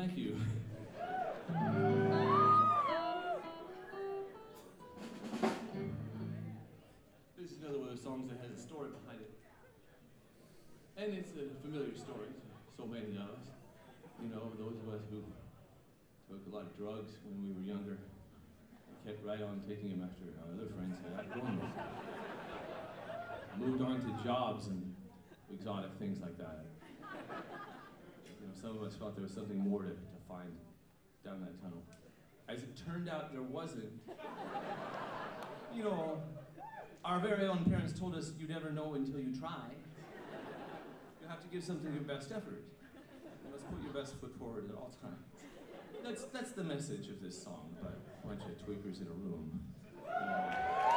thank you. This is another one of those songs that has a story behind it. And it's a familiar story to so many of us. You know, those of us who took a lot of drugs when we were younger and kept right on taking them after our other friends had outgrown them. Moved on to jobs and exotic things like that. You know, some of us felt there was something more to find down that tunnel. As it turned out, there wasn't. You know, our very own parents told us you never know until you try. You have to give something your best effort. You must put your best foot forward at all times. That's the message of this song by a bunch of tweakers in a room.